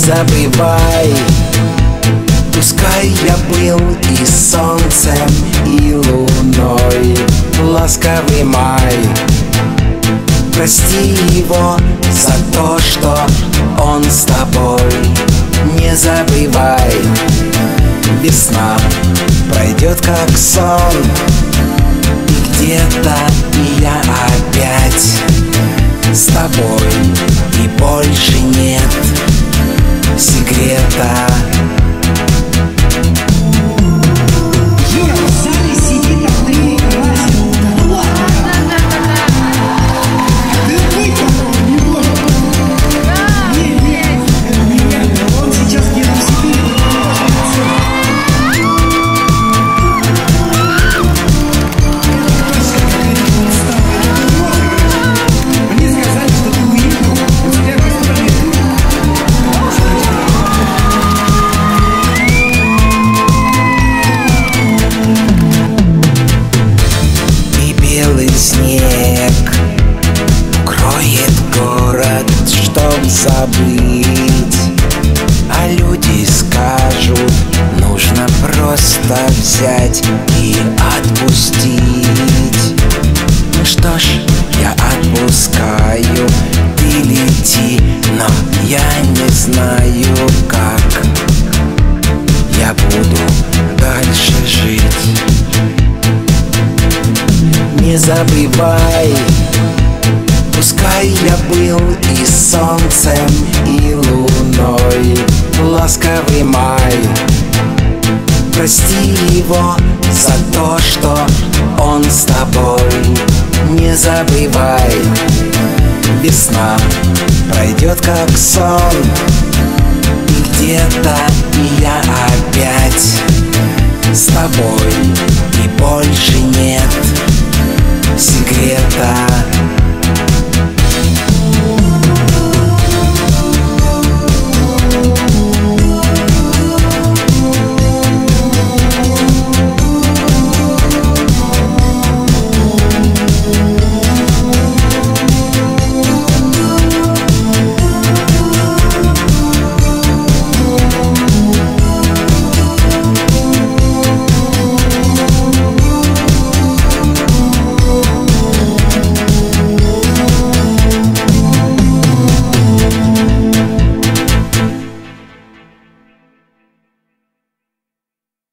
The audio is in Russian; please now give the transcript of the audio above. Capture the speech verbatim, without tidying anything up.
забывай. Пускай я был и солнцем, и луной, ласковый май. Прости его за то, что он с тобой. Не забывай, весна пройдет как сон, и где-то и я опять с тобой, и больше нет секрета. Снег кроет город, чтоб забыть, а люди скажут, нужно просто взять и отпустить. Ну что ж, я отпускаю, ты лети, но я не знаю, как я буду дальше жить. Не забывай, пускай я был и солнцем, и луной, ласковый май. Прости его за то, что он с тобой. Не забывай, весна пройдет как сон, и где-то и я опять с тобой, и больше нет